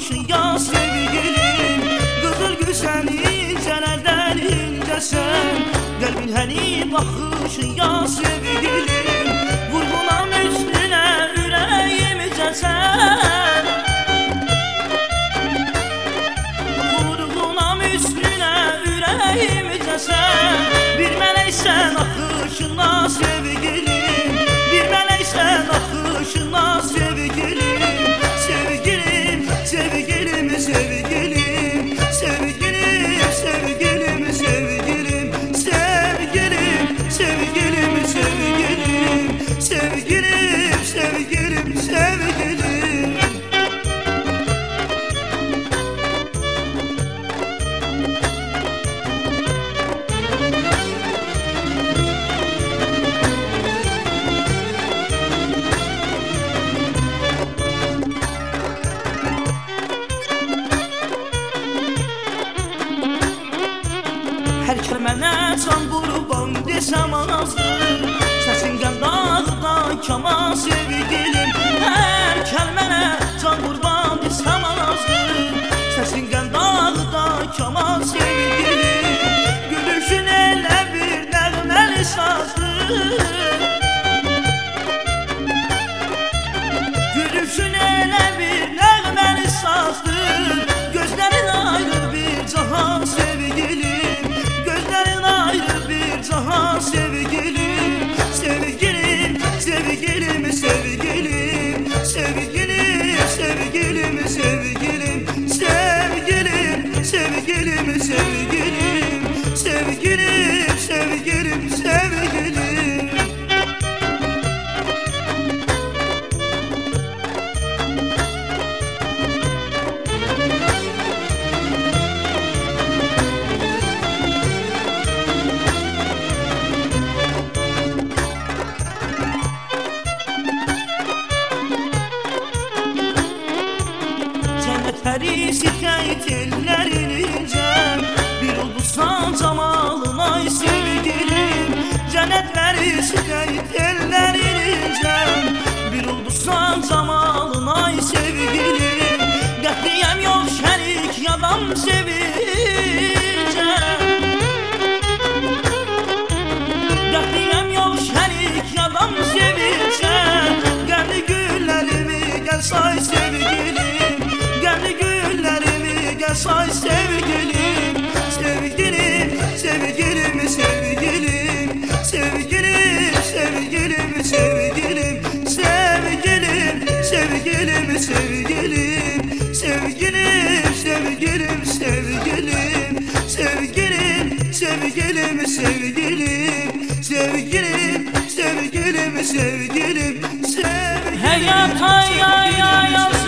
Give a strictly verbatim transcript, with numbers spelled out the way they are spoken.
bakışın ya sevgilim. Kızıl güzelin cenelden incesen, kalbin hani bakışın ya sevgilim. Vurgunam üstüne yüreğimce sen, vurgunam üstüne yüreğimce sen. Bir meleksen akışına sevgilim, bir meleksen akışına sevgilim. Sevgilim, sevgilim, sevgilim, sevgilim, sevgilim, sevgilim, sevgilim, sevgilim, sevgilim, sevgilim, sevgilim, sevgilim. Her kelimene can kurban desem azdır, sesinden dağda kama sevgilim. Her kelimene can kurban desem azdır, sesinden dağda kama sevgilim. Gülüşün elə bir nəğməli sazdır, gülüşün elə bir nəğməli sazdır. Gözlərin ayrı bir cahan sevgilim, gözlerin ayrı bir cahan sevgilim. Sevgilim, sevgilim, sevgilim, sevgilim, sevgilim, sevgilim, sevgilim, sevgilim, sevgilim, sevgilim, sevgilim, sevgilim. Peri şikayet ellerince, bir oldusan camalın ay sevgilim. Cennetleri şikayet ellerince, bir oldusan camalın ay sevgilim. Qətliyəm yok şərik yadam sevince, qətliyəm yok şərik yadam sevince. Qəmli güllərimi gəl say sevgilim, gəmli güllerimi gel say sevgilim. Sevgilim, sevgilim, sevgilim, sevgilim, sevgilim, sevgilim, sevgilim, sevgilim, sevgilim, sevgilim, sevgilim, sevgilim, sevgilim, sevgilim, sevgilim, sevgilim, sevgilim, sevgilim, sevgilim. Hayat hay hay hay.